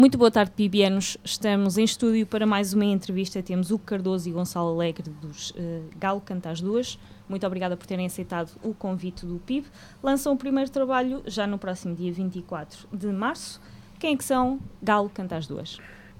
Muito boa tarde, pibianos. Estamos em estúdio para mais uma entrevista. Temos o Cardoso e Gonçalo Alegre dos Galo Canta às Duas. Muito obrigada por terem aceitado o convite do PIB. Lançam o primeiro trabalho já no próximo dia 24 de março. Quem é que são Galo Canta às Duas?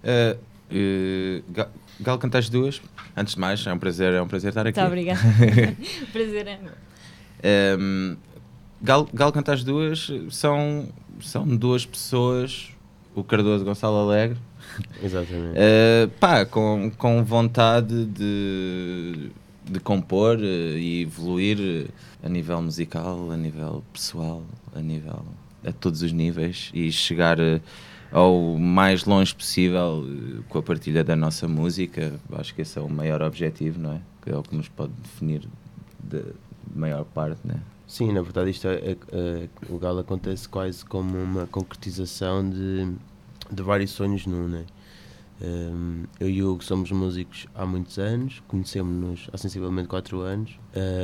Galo Canta às Duas. Antes de mais, é um prazer estar aqui. Muito obrigada. Prazer é meu. Galo Canta às Duas são duas pessoas, o Cardoso e o Gonçalo Alegre. Exatamente. Com vontade de compor e evoluir a nível musical, a nível pessoal, a todos os níveis, e chegar ao mais longe possível com a partilha da nossa música. Acho que esse é o maior objetivo, não é? Que é o que nos pode definir de maior parte, não é? Sim, na verdade isto o Galo acontece quase como uma concretização de vários sonhos num, né? Eu e o Hugo somos músicos há muitos anos, conhecemos-nos há sensivelmente 4 anos.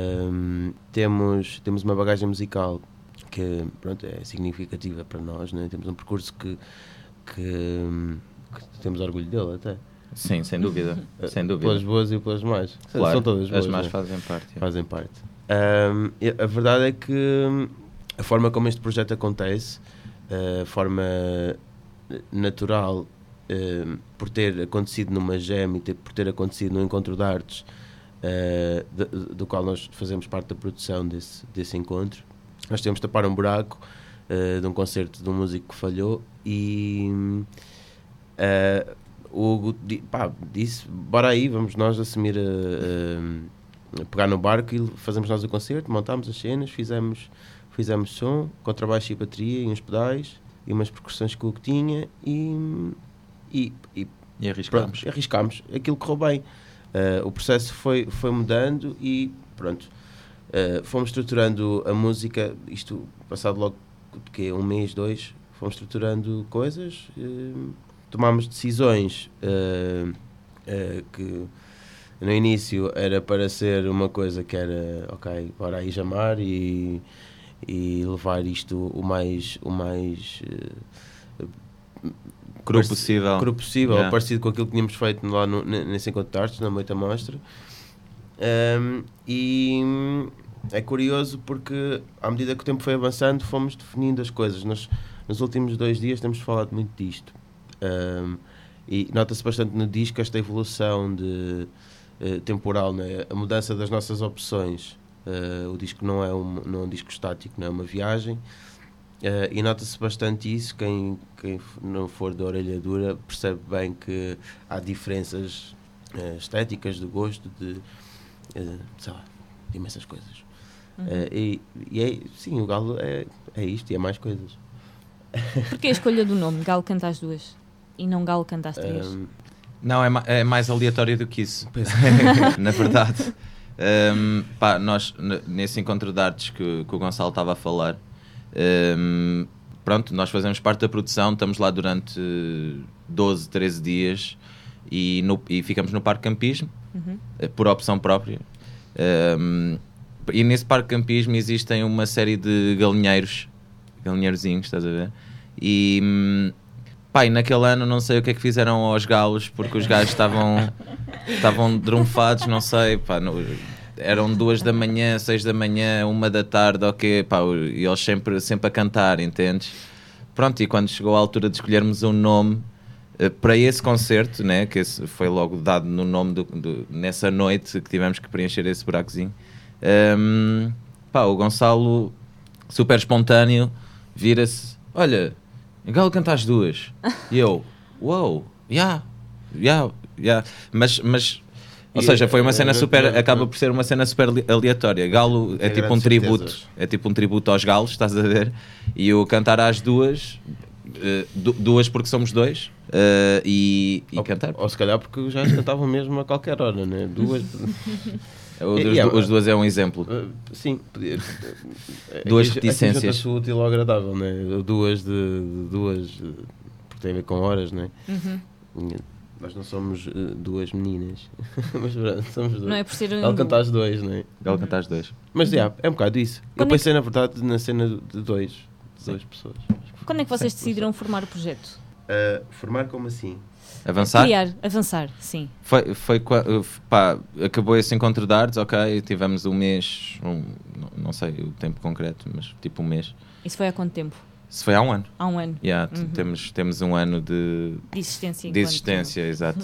Temos uma bagagem musical que, pronto, é significativa para nós, né? Temos um percurso que temos orgulho dele até. Sim, sem dúvida. Pelas boas e pelas más. Claro, são todas boas. As más, né? fazem parte. Fazem parte. A verdade é que a forma como este projeto acontece, a forma natural, por ter acontecido numa jam e por ter acontecido num encontro de artes, do qual nós fazemos parte da produção desse encontro. Nós temos de tapar um buraco de um concerto de um músico que falhou e o Hugo disse, bora aí, vamos nós assumir pegar no barco e fazemos nós o concerto, montámos as cenas, fizemos som, contrabaixo e bateria e uns pedais e umas percussões que o Hugo tinha e arriscámos. Aquilo correu bem. O processo foi mudando e pronto. Fomos estruturando a música, isto passado logo de um mês, 2, fomos estruturando coisas, tomámos decisões que no início era para ser uma coisa que era ok, bora aí jamar e levar isto o mais cru possível, yeah. Parecido com aquilo que tínhamos feito lá nesse encontro de artes, na Moita Mostra. E é curioso porque à medida que o tempo foi avançando fomos definindo as coisas. Nos últimos 2 dias temos falado muito disto, e nota-se bastante no disco esta evolução temporal, né? A mudança das nossas opções. O disco não é um disco estático, não é uma viagem, e nota-se bastante isso. Quem não for da orelha dura percebe bem que há diferenças estéticas, de gosto, de imensas coisas. Sim, o Galo é isto e é mais coisas. Porquê a escolha do nome Galo Canta às Duas e não Galo Canta às Três? Não, é mais aleatório do que isso. Na verdade. Nós, nesse encontro de artes que o Gonçalo estava a falar, pronto, nós fazemos parte da produção, estamos lá durante 12, 13 dias e ficamos no Parque Campismo, por opção própria. E nesse Parque Campismo existem uma série de galinheirozinhos, estás a ver? E naquele ano não sei o que é que fizeram aos galos, porque os gajos estavam drunfados, não sei, eram 2 da manhã, 6 da manhã, 1 da tarde, ok, e eles sempre a cantar, entendes? Pronto, e quando chegou a altura de escolhermos um nome para esse concerto, né, que esse foi logo dado no nome nessa noite que tivemos que preencher esse buracozinho, o Gonçalo, super espontâneo, vira-se, olha, Galo Canta às Duas. E eu, uou, yeah. Mas ou seja, foi uma cena super, acaba por ser uma cena super aleatória. Galo é tipo um tributo aos galos, estás a ver? E o Cantar às Duas, duas porque somos 2, e cantar. Ou se calhar porque já cantavam mesmo a qualquer hora, né? 2. Os 2 é um exemplo. Sim, duas reticências. Junta-se o útil ao agradável, né? Duas, porque tem a ver com horas, né? Nós não somos 2 meninas, mas somos 2. Não é por ser Galo Canta às 2, não é? Galo Canta às 2. Mas é um bocado isso. Eu pensei, na verdade, na cena de 2 pessoas. Quando é que vocês decidiram formar o projeto? Formar como assim? Avançar? Avançar, sim. Pá, acabou esse encontro de artes, ok, tivemos um mês, não sei o tempo concreto, mas tipo um mês. Isso foi há quanto tempo? Isso foi há um ano. Há um ano. Yeah, temos um ano de existência. De existência, exato.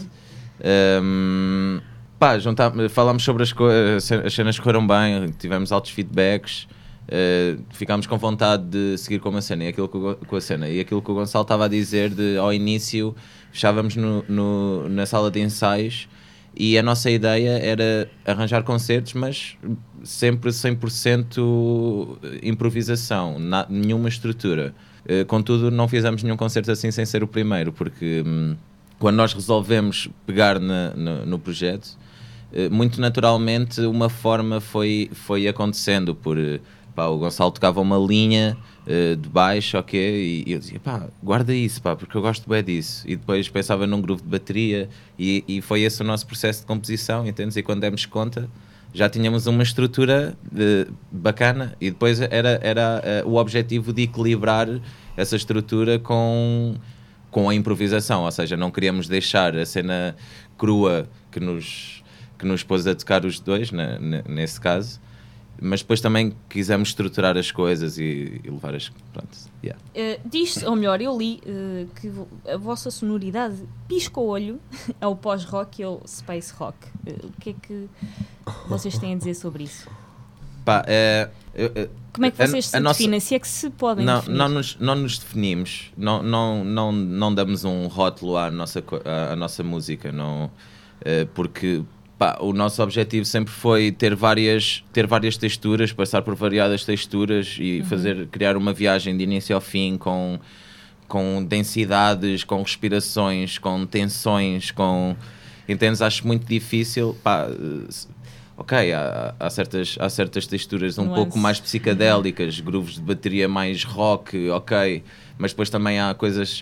Pá, falámos sobre as cenas que correram bem, tivemos altos feedbacks, ficámos com vontade de seguir com a cena, e aquilo que o Gonçalo estava a dizer ao início, fechávamos na sala de ensaios e a nossa ideia era arranjar concertos, mas sempre 100% improvisação, nenhuma estrutura. Contudo, não fizemos nenhum concerto assim sem ser o primeiro, porque quando nós resolvemos pegar no projeto, muito naturalmente uma forma foi acontecendo o Gonçalo tocava uma linha de baixo, ok, e eu dizia, pá, guarda isso, pá, porque eu gosto bem disso, e depois pensava num groove de bateria, e foi esse o nosso processo de composição, entendes? E quando demos conta já tínhamos uma estrutura bacana, e depois era o objetivo de equilibrar essa estrutura com a improvisação, ou seja, não queríamos deixar a cena crua que nos pôs a tocar os dois, nesse caso, mas depois também quisemos estruturar as coisas e levar as... Pronto, yeah. Diz-se, ou melhor, eu li que a vossa sonoridade pisca-olho ao pós-rock e ao space rock. O que é que vocês têm a dizer sobre isso? Pá, como é que vocês se definem? Se é que se podem definir? Não nos definimos, não damos um rótulo à nossa música, não, porque... Pá, o nosso objetivo sempre foi ter várias texturas, passar por variadas texturas e criar uma viagem de início ao fim com densidades, com respirações, com tensões, entendes? Acho muito difícil, pá, ok, há certas texturas um pouco mais psicadélicas, grooves de bateria mais rock, ok, mas depois também há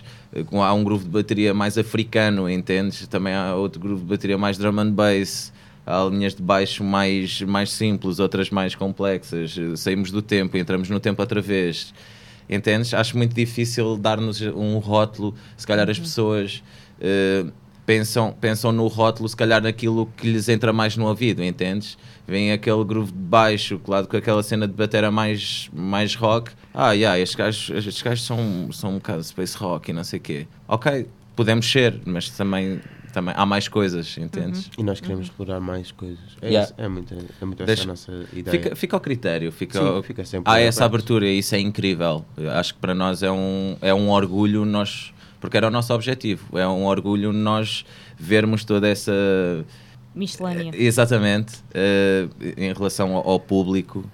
um groove de bateria mais africano, entendes? Também há outro groove de bateria mais drum and bass, há linhas de baixo mais simples, outras mais complexas, saímos do tempo, entramos no tempo outra vez, entendes? Acho muito difícil dar-nos um rótulo, se calhar as pessoas... Pensam no rótulo, se calhar naquilo que lhes entra mais no ouvido, entendes? Vem aquele groove de baixo, claro, com aquela cena de batera mais rock. Estes gajos são um bocado space rock e não sei o quê. Ok, podemos ser, mas também há mais coisas, entendes? E nós queremos explorar mais coisas. É muito essa a nossa ideia. Fica ao critério, fica sempre há essa abertura e isso é incrível. Acho que para nós é um orgulho, porque era o nosso objetivo, é um orgulho nós vermos toda essa... miscelânea. Exatamente, em relação ao público,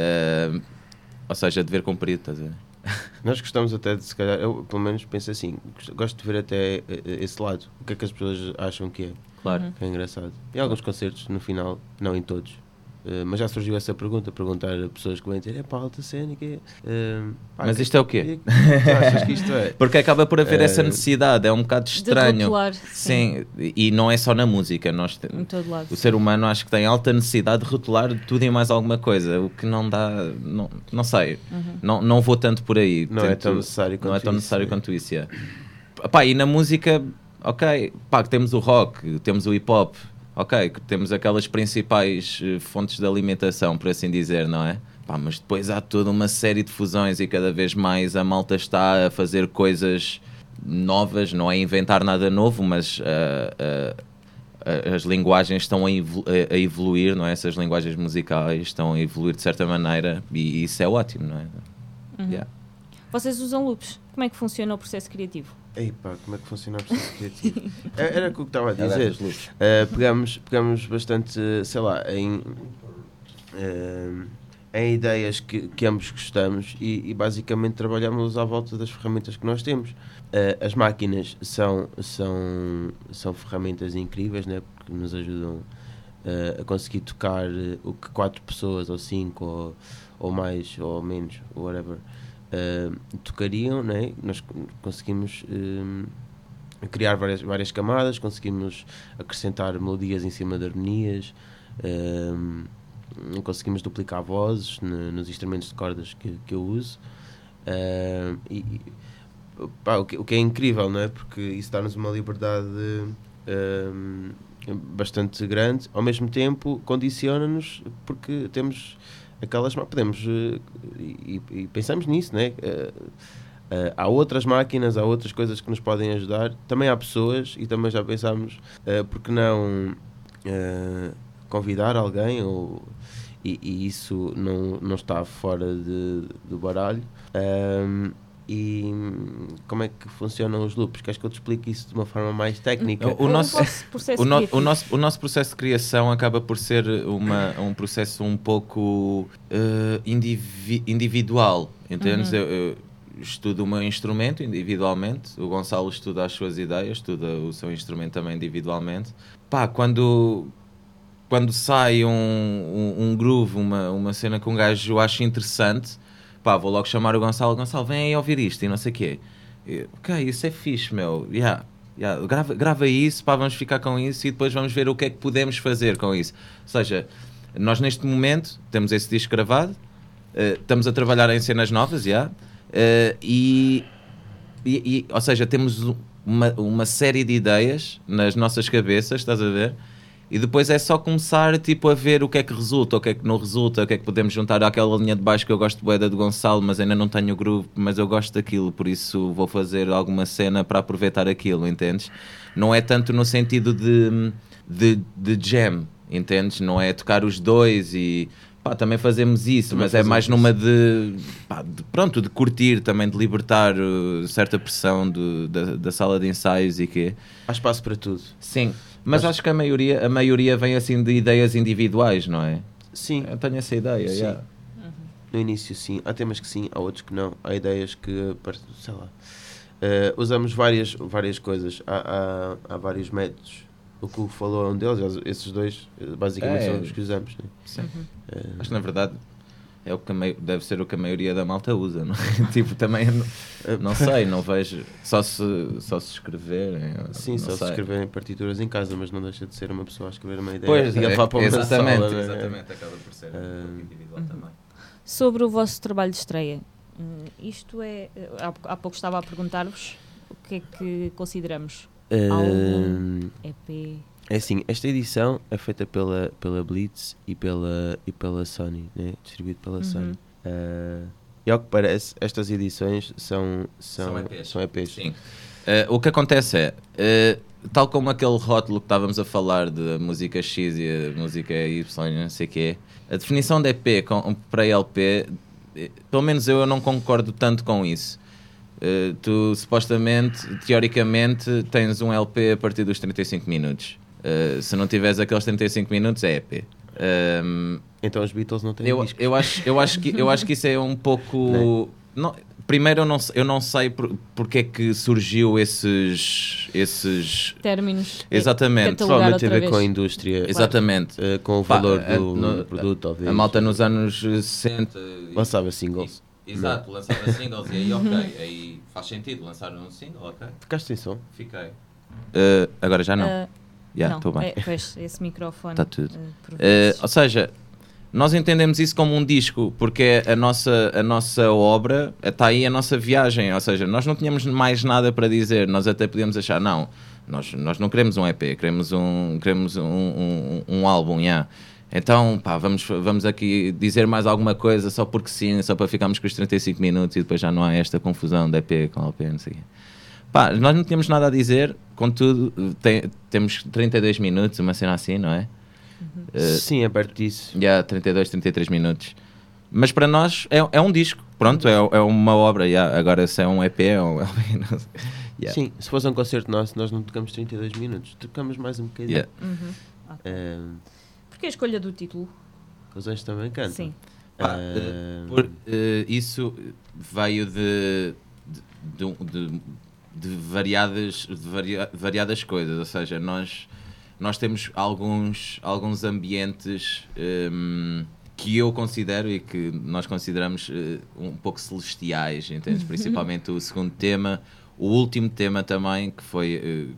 ou seja, dever cumprido, estás a ver? Nós gostamos até de, se calhar, eu pelo menos penso assim, gosto de ver até esse lado, o que é que as pessoas acham que é. Claro. Que é engraçado. Em alguns concertos, no final, não em todos, mas já surgiu essa perguntar a pessoas que vêm dizer, pá, alta cena, que mas isto é o quê? Tu achas que isto é? Porque acaba por haver essa necessidade, é um bocado estranho. De rotular, sim, e não é só na música. Em todo lado. O ser humano acho que tem alta necessidade de rotular tudo e mais alguma coisa, o que não dá, não sei, não vou tanto por aí. Não é tão necessário quanto isso. Yeah. Pá, e na música, ok, pá, que temos o rock, temos o hip hop, ok, que temos aquelas principais fontes de alimentação, por assim dizer, não é? Pá, mas depois há toda uma série de fusões e cada vez mais a malta está a fazer coisas novas, não é inventar nada novo, mas as linguagens estão a evoluir, não é? Essas linguagens musicais estão a evoluir de certa maneira e isso é ótimo, não é? Yeah. Vocês usam loops? Como é que funciona o processo criativo? Pá, como é que funciona o processo criativo? Era o que eu estava a dizer. Pegamos bastante, sei lá, em ideias que ambos gostamos e basicamente trabalhamos à volta das ferramentas que nós temos. As máquinas são ferramentas incríveis, né? Porque nos ajudam a conseguir tocar o que 4 pessoas ou 5 ou mais ou menos, whatever, tocariam, né? Nós conseguimos criar várias camadas, conseguimos acrescentar melodias em cima de harmonias, conseguimos duplicar vozes nos instrumentos de cordas que eu uso, e pá, o que é incrível, não é? Porque isso dá-nos uma liberdade bastante grande, ao mesmo tempo condiciona-nos porque temos aquelas... Podemos... e pensamos nisso, não é? Há outras máquinas, há outras coisas que nos podem ajudar. Também há pessoas, e também já pensámos, porque não convidar alguém, e isso não está fora do baralho. E como é que funcionam os loops? Queres que eu te explique isso de uma forma mais técnica? O nosso processo de criação acaba por ser um processo um pouco individual, entendes? Eu estudo o meu instrumento individualmente, o Gonçalo estuda as suas ideias, estuda o seu instrumento também individualmente. Pá, quando sai um groove, uma cena que um gajo acha interessante, pá, vou logo chamar o Gonçalo, vem aí ouvir isto e não sei o quê. Ok, isso é fixe, meu. Grava isso, pá, vamos ficar com isso e depois vamos ver o que é que podemos fazer com isso. Ou seja, nós neste momento temos esse disco gravado, estamos a trabalhar em cenas novas, ou seja, temos uma série de ideias nas nossas cabeças, estás a ver? E depois é só começar tipo, a ver o que é que resulta, o que é que não resulta, o que é que podemos juntar àquela linha de baixo que eu gosto bué da do Gonçalo, mas ainda não tenho o groove, mas eu gosto daquilo, por isso vou fazer alguma cena para aproveitar aquilo, entendes? Não é tanto no sentido de jam, entendes? Não é tocar os dois e... Pá, também fazemos isso, mas é mais numa de curtir também, de libertar certa pressão da sala de ensaios e quê. Há espaço para tudo. Sim, mas acho que a maioria vem assim de ideias individuais, não é? Sim. Eu tenho essa ideia, sim. No início sim, há temas que sim, há outros que não, há ideias que, sei lá, usamos várias coisas, há vários métodos. O que o falou é um deles, esses dois basicamente são os que usamos, né? Sim. Acho que na verdade é o que deve ser o que a maioria da malta usa, não é? Tipo, também não sei, não vejo, só se escreverem. Sim, só se escreverem partituras em casa, mas não deixa de ser uma pessoa a escrever uma ideia. Pois, e levar para uma exatamente, sala, exatamente, acaba por ser um pouco individual também. Sobre o vosso trabalho de estreia, isto é, há pouco estava a perguntar-vos o que é que consideramos álbum, EP. É assim, esta edição é feita pela Blitz e pela Sony, né? Distribuído pela Sony. E ao que parece, estas edições são EPs. Sim. O que acontece tal como aquele rótulo que estávamos a falar de música X e a música Y, não sei o quê, a definição de EP para LP, pelo menos eu não concordo tanto com isso. Tu supostamente, teoricamente, tens um LP a partir dos 35 minutos. Se não tiveres aqueles 35 minutos, é EP. Então os Beatles não têm discos. Eu acho que isso é um pouco... Não, primeiro, eu não sei porque é que surgiu esses términos. Exatamente. Provavelmente tem a ver com a indústria. Exatamente. Com o valor do produto. Talvez. A malta nos anos 60... Lançava singles. Exato, lançava singles e aí aí faz sentido lançar um single, ok? Ficaste sem som? Fiquei. Agora já não. Estou bem. Pois, esse microfone. Está tudo. Ou seja, nós entendemos isso como um disco, porque a nossa obra está aí, a nossa viagem. Ou seja, nós não tínhamos mais nada para dizer, nós até podíamos achar, não, nós não queremos um EP, queremos um álbum, Então, pá, vamos aqui dizer mais alguma coisa só porque sim, só para ficarmos com os 35 minutos e depois já não há esta confusão de EP com LP, não sei o quê. Pá, nós não tínhamos nada a dizer, contudo, temos 32 minutos, uma cena assim, não é? Sim, é perto disso. 32, 33 minutos. Mas para nós é um disco, pronto, é uma obra, agora se é um EP, é um LP, não sei. Sim, se fosse um concerto nosso, nós não tocamos 32 minutos, tocamos mais um bocadinho. Porque a escolha do título? Os Anjos Também Cantam. Sim. Isso veio de variadas coisas, ou seja, nós temos alguns ambientes que eu considero e que nós consideramos um pouco celestiais, entende? Principalmente o segundo tema, o último tema também, que foi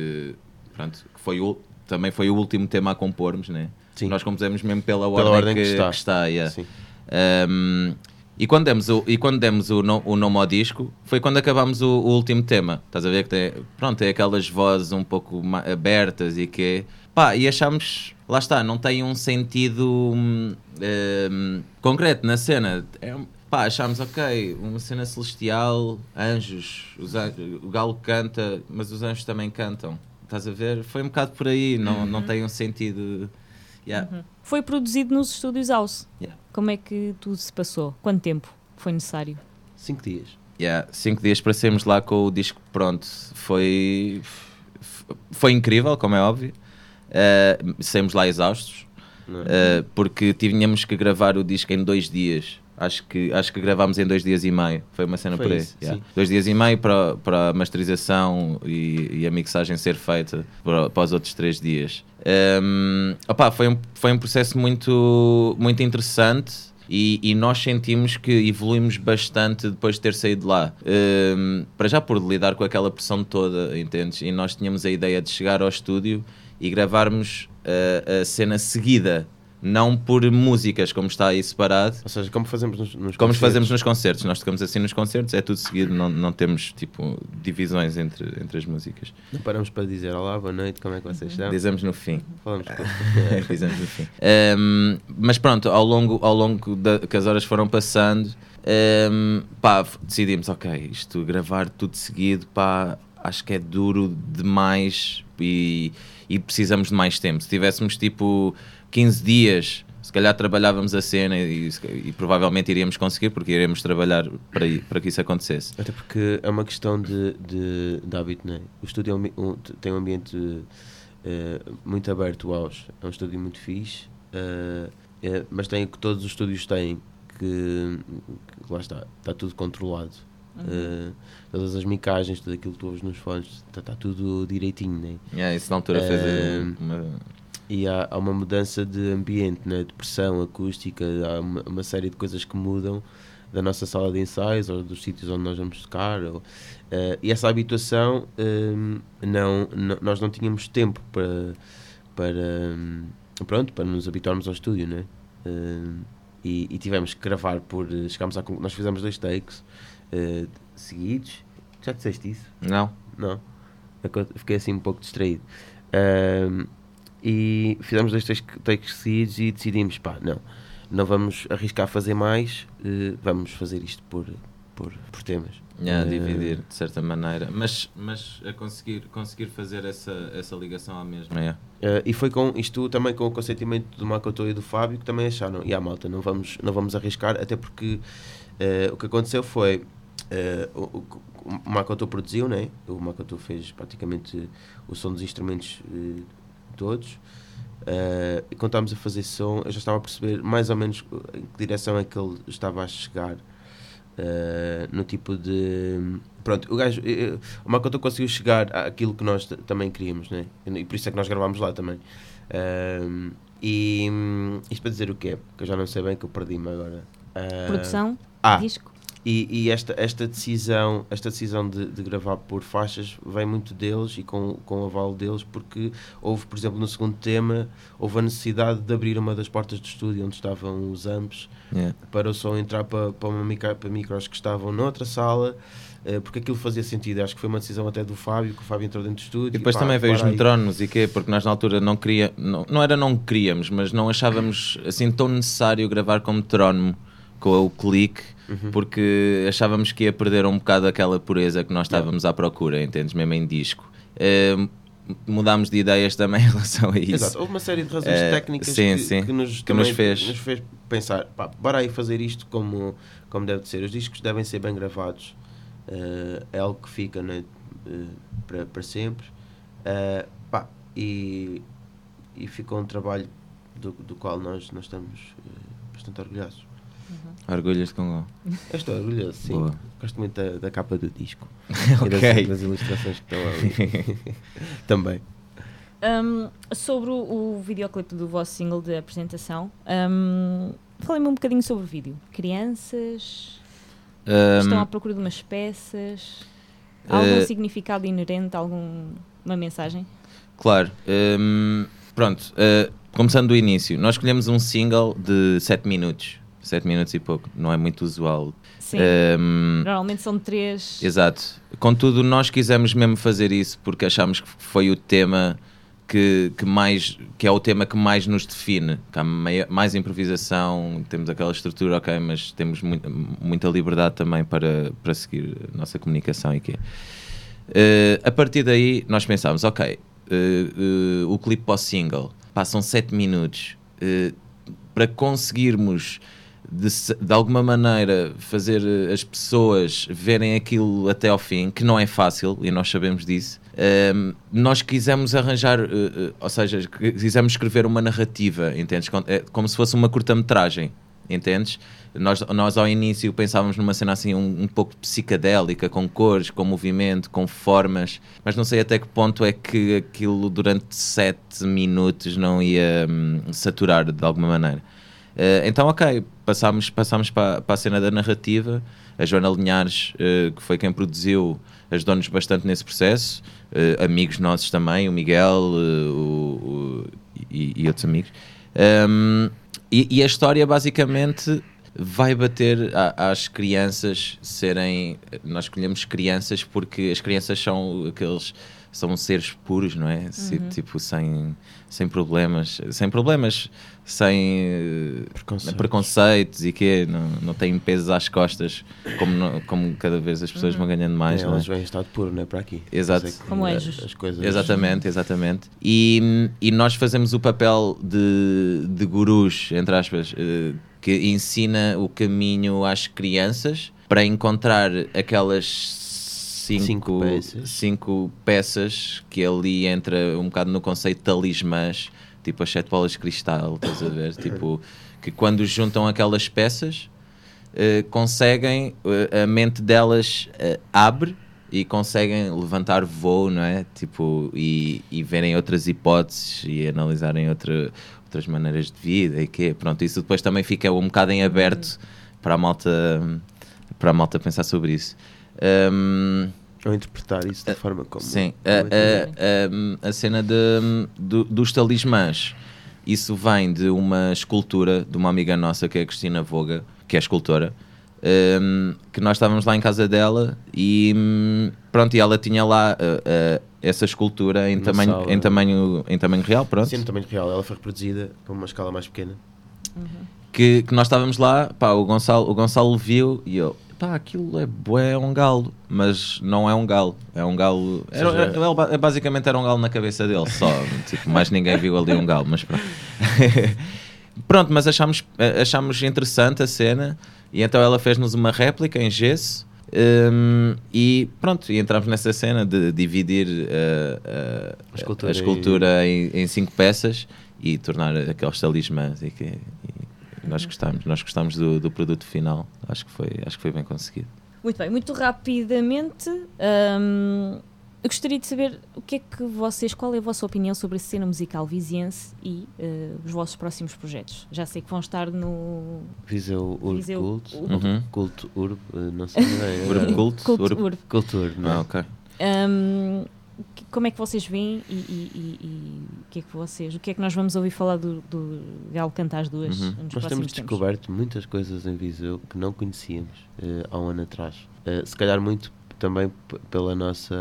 também foi o último tema a compormos, né? Sim. Nós compusemos mesmo pela ordem que está. E quando demos o nome ao disco, foi quando acabámos o último tema. Estás a ver que tem aquelas vozes um pouco abertas e que... Pá, e achámos... Lá está, não tem um sentido concreto na cena. Achámos, ok, uma cena celestial, anjos, o galo canta, mas os anjos também cantam. Estás a ver? Foi um bocado por aí, não tem um sentido... Yeah. Foi produzido nos estúdios House. Yeah. Como é que tudo se passou? Quanto tempo foi necessário? 5 dias. 5 dias para sermos lá com o disco pronto. Foi incrível, como é óbvio. Saímos lá exaustos, porque tínhamos que gravar o disco em 2 dias. Acho que gravámos em 2 dias e meio. Foi uma cena por aí. Isso, 2 dias e meio para a masterização e a mixagem ser feita para os outros 3 dias. Foi um processo muito, muito interessante e nós sentimos que evoluímos bastante depois de ter saído de lá. Para já por lidar com aquela pressão toda, entendes? E nós tínhamos a ideia de chegar ao estúdio e gravarmos a cena seguida. Não por músicas, como está aí separado. Ou seja, como fazemos nos concertos. Como fazemos nos concertos. Nós tocamos assim nos concertos, é tudo seguido, não temos tipo divisões entre as músicas. Não paramos para dizer olá, boa noite, como é que vocês estão? Dizemos no fim. Falamos Dizemos no fim. Mas pronto, ao longo que as horas foram passando, decidimos, ok, isto gravar tudo seguido, acho que é duro demais e precisamos de mais tempo. Se tivéssemos tipo 15 dias, se calhar trabalhávamos a cena e provavelmente iríamos conseguir, porque iremos trabalhar para que isso acontecesse. Até porque é uma questão de hábito, não é? O estúdio tem um ambiente muito aberto, o House. É um estúdio muito fixe, mas tem o que todos os estúdios têm, que lá está tudo controlado. Todas as micagens, tudo aquilo que tu ouves nos fones, está tudo direitinho, né? Isso na altura fez uma... E há uma mudança de ambiente, né? De pressão acústica, há uma série de coisas que mudam da nossa sala de ensaios ou dos sítios onde nós vamos tocar. E essa habituação, nós não tínhamos tempo para nos habituarmos ao estúdio, né? E tivemos que gravar nós fizemos 2 takes seguidos. Já disseste isso? Não. Eu fiquei assim um pouco distraído. E fizemos 2 takes seguidos e decidimos, não vamos arriscar fazer mais, vamos fazer isto por temas. Dividir de certa maneira, mas a conseguir fazer essa ligação à mesma. E foi com isto também, com o consentimento do Makoto e do Fábio, que também acharam, malta, não vamos arriscar, até porque o que aconteceu foi, o Makoto produziu, né? O Makoto fez praticamente o som dos instrumentos todos, e quando estávamos a fazer som, eu já estava a perceber mais ou menos em que direção é que ele estava a chegar, no tipo de... Pronto, o Makoto conseguiu chegar àquilo que nós também queríamos, né? E por isso é que nós gravámos lá também. E isto para dizer o quê? Que eu já não sei bem, que eu perdi-me agora. Produção, disco. E esta decisão de gravar por faixas vem muito deles e com o aval deles, porque houve, por exemplo, no segundo tema, houve a necessidade de abrir uma das portas do estúdio onde estavam os amps, para o som entrar para micros que estavam noutra sala, porque aquilo fazia sentido. Acho que foi uma decisão até do Fábio, que o Fábio entrou dentro do estúdio. E depois também veio os metrónomos e quê? Porque nós na altura não queríamos, mas não achávamos assim tão necessário gravar com metrónomo, com o clique, porque achávamos que ia perder um bocado aquela pureza que nós estávamos à procura, entendes? Mesmo em disco. Mudámos de ideias também em relação a isso. Exato, houve uma série de razões técnicas que nos fez pensar, bora aí fazer isto como deve ser. Os discos devem ser bem gravados, é algo que fica, né, para sempre, e ficou um trabalho do qual nós estamos bastante orgulhosos. Orgulhas com o... Eu estou orgulhoso, sim. Boa. Gosto muito da capa do disco. Ok. E das ilustrações que estão ali. Também. Sobre o videoclipe do vosso single de apresentação, falem-me um bocadinho sobre o vídeo. Crianças estão à procura de umas peças, algum significado inerente, alguma mensagem? Claro. Pronto, começando do início, nós escolhemos um single de 7 minutos. 7 minutos e pouco, não é muito usual. Sim, normalmente são 3. Exato. Contudo, nós quisemos mesmo fazer isso porque achámos que foi o tema que é o tema que mais nos define. Que há mais improvisação, temos aquela estrutura, ok, mas temos muita liberdade também para seguir a nossa comunicação e quê. A partir daí nós pensámos, ok, o clipe para o single passam 7 minutos, para conseguirmos de alguma maneira fazer as pessoas verem aquilo até ao fim, que não é fácil e nós sabemos disso. Nós quisemos arranjar, ou seja, quisemos escrever uma narrativa, entendes? Como se fosse uma curta-metragem, entendes? Nós ao início pensávamos numa cena assim um pouco psicadélica, com cores, com movimento, com formas, mas não sei até que ponto é que aquilo durante 7 minutos não ia saturar de alguma maneira. Então, ok, passámos para a cena da narrativa. A Joana Linhares, que foi quem produziu, ajudou-nos bastante nesse processo. Amigos nossos também, o Miguel e outros amigos. E a história basicamente vai bater às crianças serem... Nós escolhemos crianças porque as crianças são seres puros, não é? Tipo, sem problemas, sem preconceitos e que não têm pesos às costas, como cada vez as pessoas vão ganhando mais. Elas vêm em estado puro, não é? Para aqui. Exato. Como anjos. As coisas... Exatamente. E nós fazemos o papel de gurus, entre aspas, que ensina o caminho às crianças para encontrar aquelas 5 peças que ali entra um bocado no conceito de talismãs, tipo as 7 bolas de cristal, estás a ver? Tipo, que quando juntam aquelas peças conseguem, a mente delas abre e conseguem levantar voo, não é? Tipo, e verem outras hipóteses e analisarem outras maneiras de vida e quê. Pronto, isso depois também fica um bocado em aberto para a malta pensar sobre isso. Ou interpretar isso da forma como... Sim, a cena dos talismãs, isso vem de uma escultura de uma amiga nossa, que é a Cristina Voga, que é escultora, que nós estávamos lá em casa dela e pronto, e ela tinha lá essa escultura em tamanho real, pronto. Sim, em tamanho real, ela foi reproduzida para uma escala mais pequena. Que nós estávamos lá, pá, o Gonçalo viu e eu... Pá, aquilo é um galo, mas não é um galo, é um galo... Basicamente era um galo na cabeça dele, só, tipo, mais ninguém viu ali um galo, mas pronto. Pronto, mas achámos interessante a cena, e então ela fez-nos uma réplica em gesso, e pronto, e entramos nessa cena de dividir a escultura em 5 peças e tornar aqueles talismãs e nós gostámos do produto final. Acho que foi bem conseguido. Muito bem, muito rapidamente, eu gostaria de saber qual é a vossa opinião sobre a cena musical viziense e os vossos próximos projetos. Já sei que vão estar no Viseu Culto Urb, não sei bem. Culto Urb. Não. Ok. Como é que vocês veem e o que é que nós vamos ouvir falar do Galo Canta às Duas nos próximos Nós temos tempos? descoberto muitas coisas em Viseu que não conhecíamos há um ano atrás. Se calhar muito também pela nossa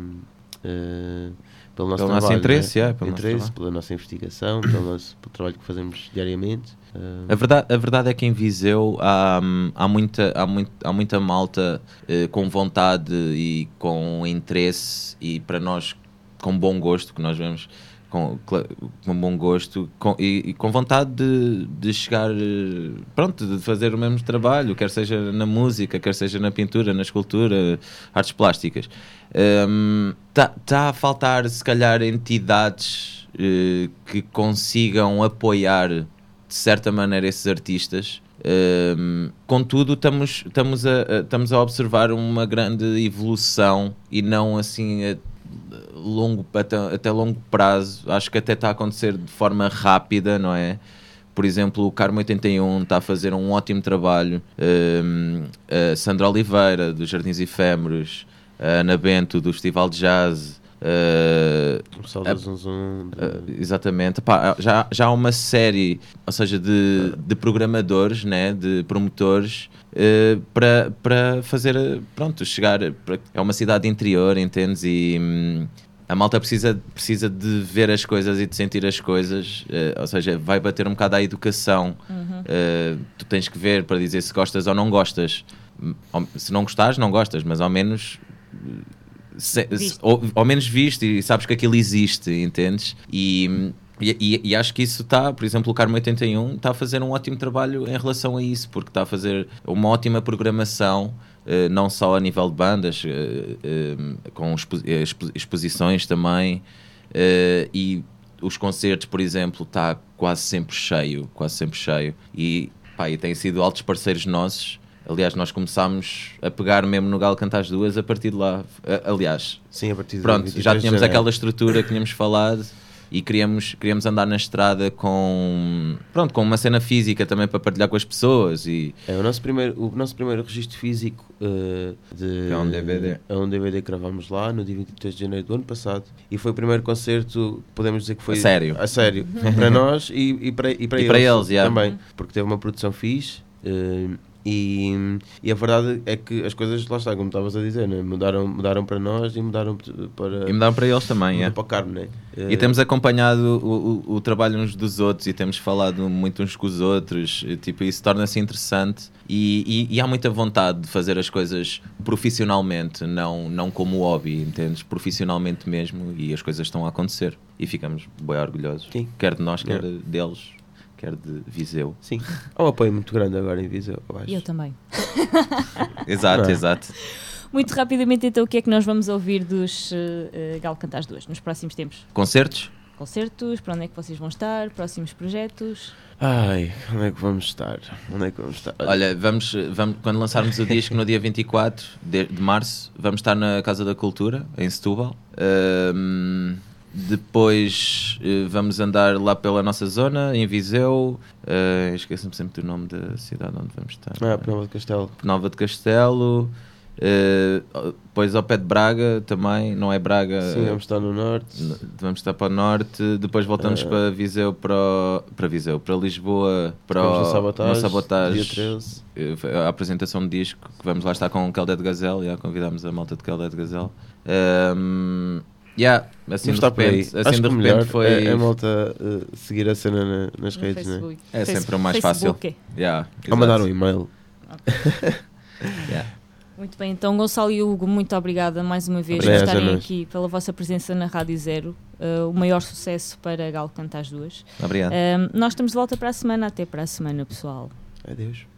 pelo trabalho, nosso interesse, pela nossa investigação, pelo trabalho que fazemos diariamente. A verdade é que em Viseu há muita malta com vontade e com interesse, e para nós com bom gosto, que nós vemos com bom gosto e com vontade de chegar, pronto, de fazer o mesmo trabalho, quer seja na música, quer seja na pintura, na escultura, artes plásticas. Está a faltar, se calhar, entidades que consigam apoiar de certa maneira esses artistas. Contudo, estamos a observar uma grande evolução, e não assim até longo prazo. Acho que até está a acontecer de forma rápida, não é? Por exemplo, o Carmo 81 está a fazer um ótimo trabalho, a Sandra Oliveira dos Jardins Efêmeros, a Ana Bento do Festival de Jazz, O pessoal da Zum. Exatamente. Pá, já há uma série, ou seja, de programadores, né, de promotores, para fazer, pronto, chegar. É uma cidade interior, entendes? E a malta precisa de ver as coisas e de sentir as coisas, ou seja, vai bater um bocado à educação. Tu tens que ver para dizer se gostas ou não gostas. Se não gostares, não gostas, mas ao menos ao menos viste e sabes que aquilo existe, entendes? E acho que isso está, por exemplo, o Carmo 81 está a fazer um ótimo trabalho em relação a isso, porque está a fazer uma ótima programação, não só a nível de bandas, com exposições também, e os concertos, por exemplo, está quase sempre cheio, e têm sido altos parceiros nossos. Aliás, nós começámos a pegar mesmo no Galo Canta às Duas a partir de lá. Aliás, sim, a partir de pronto, já tínhamos aquela estrutura que tínhamos falado e queríamos andar na estrada com uma cena física também para partilhar com as pessoas. O nosso primeiro registro físico é um DVD. É um DVD que gravámos lá no dia 23 de janeiro do ano passado, e foi o primeiro concerto, podemos dizer que foi a sério para nós e para eles também, porque teve uma produção fixe. E a verdade é que as coisas, lá está, como estavas a dizer, né? mudaram para nós e mudaram para eles também, para o Carmo, né? E temos acompanhado o trabalho uns dos outros e temos falado muito uns com os outros, tipo, isso torna-se interessante e há muita vontade de fazer as coisas profissionalmente, não como hobby, entendes? Profissionalmente mesmo, e as coisas estão a acontecer e ficamos bem orgulhosos, quer de nós, quer deles, quer de Viseu. Sim, há um apoio muito grande agora em Viseu, eu acho. E eu também. Exato. Muito rapidamente, então, o que é que nós vamos ouvir dos Galo Canta às Duas nos próximos tempos? Concertos, para onde é que vocês vão estar? Próximos projetos? Onde é que vamos estar? Olha, vamos, quando lançarmos o disco no dia 24 de março, vamos estar na Casa da Cultura, em Setúbal. Depois vamos andar lá pela nossa zona, em Viseu. Esqueço-me sempre do nome da cidade onde vamos estar. Penalva de Castelo. Depois ao pé de Braga também, não é Braga? Sim, vamos estar no norte. Vamos estar para o norte. Depois voltamos para Viseu, para Lisboa, para o Sabotage. Dia 13. A apresentação de disco, que vamos lá estar com o Caldé de Gazelle. Convidámos a malta de Caldé de Gazelle. Assim de repente foi. É malta seguir a cena nas redes, né? É sempre o mais fácil. Ou mandar um e-mail. Muito bem, então Gonçalo e Hugo, muito obrigada mais uma vez por estarem aqui, pela vossa presença na Rádio Zero. O maior sucesso para Galo Canta às Duas. Obrigado. Nós estamos de volta para a semana. Até para a semana, pessoal. Adeus.